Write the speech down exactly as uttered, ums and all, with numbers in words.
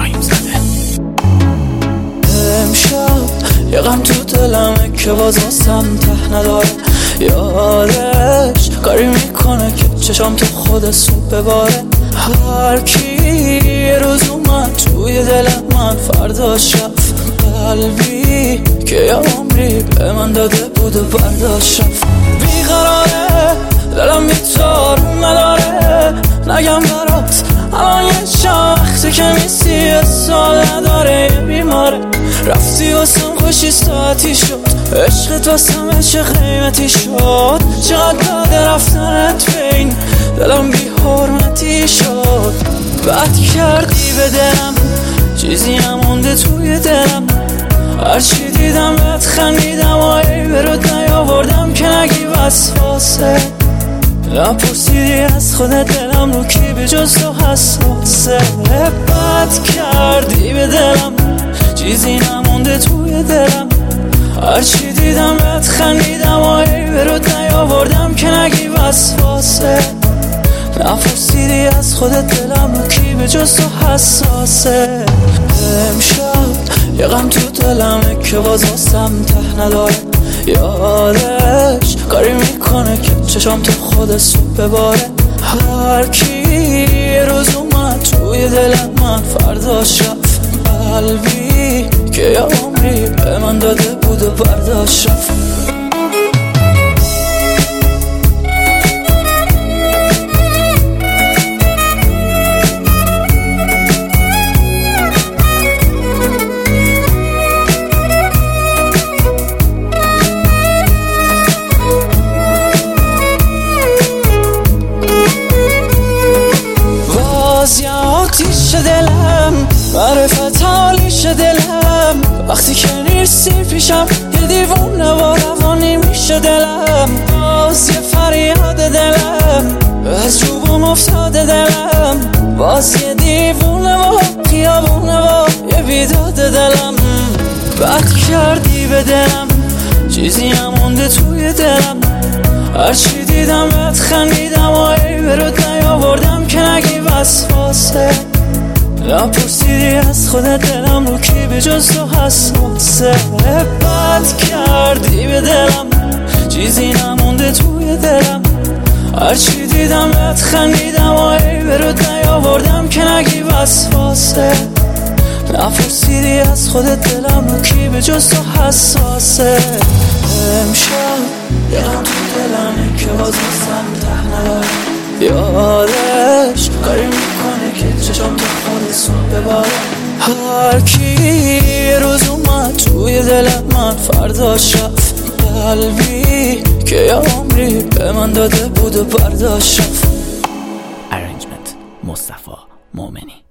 ابراهیم زاده. امشب یه غم تو دلمه که باز واسم ته نداره، یادش کاری میکنه که چشام تو خود صبح بباره. هر کی یه روز اومد توی دل من فرداش رفت، قلبی که یه عمری به من داده بود و برداشت رفت. بیقراره دلم بی‌تار نداره، نگم برات الان یه چند وقته که میسی سال نداره، یه بیماره. رفتی واسم خوشی ساعتی شد، عشقت واسم چه قیمتی شد، چقدر داده رفتنت بین دلم بی حرمتی شد. بد کردی به دلم، چیزی نمونده توی دلم، هرچی دیدم بهت خندیدم و ای برات نیاوردم که نگی وسواسه. نپرسیدی از خودت دلم رو کی به جز تو حساسه. بد کردی به دلم، چیزی نمونده توی دلم، هرچی دیدم بهت خندیدم و ای برات نیاوردم که نگی وسواسه. نپرسیدی از خودت دلم رو کی به جز تو حساسه. امشب یه غم تو دلمه که باز واسم ته نداره، یادش کاری میکنه که چشام تو خود صبح بباره. هر کی یه روز اومد توی دل من فرداش رفت، قلبی که یه عمری به من داده بود و برداشت رفت. آتیش دلم، معرفت حالیش دلم، وقتی که نیستی پیشم یه دیوونه و روانی میشه دلم. باز یه فریاد دلم، از جوبم افتاده دلم، باز یه دیوونه و خیابونه و یه بیداد دلم. بد کردی به دلم، چیزی نمونده توی دلم، هرچی دیدم بهت خندیدم و ای برات نیاوردم که نگی وسواسه. نپرسیدی از خودت دلم رو کی به جز تو حساسه. بد کردی به دلم، چیزی نمونده توی دلم، هرچی دیدم بهت خندیدم و ای برات نیاوردم که نگی وسواسه. نپرسیدی از خودت دلم رو کی به جز تو حساسه. امشب یه غم تو دلمه که باز واسم ته نداره، یادش کاری میکنه که چشام تو خود صبح بباره. هر کی یه روز اومد توی دل من فرداش رفت، قلبی که یه عمری به من داده بود و برداشت رفت. ارنجمنت مصطفی مومنی.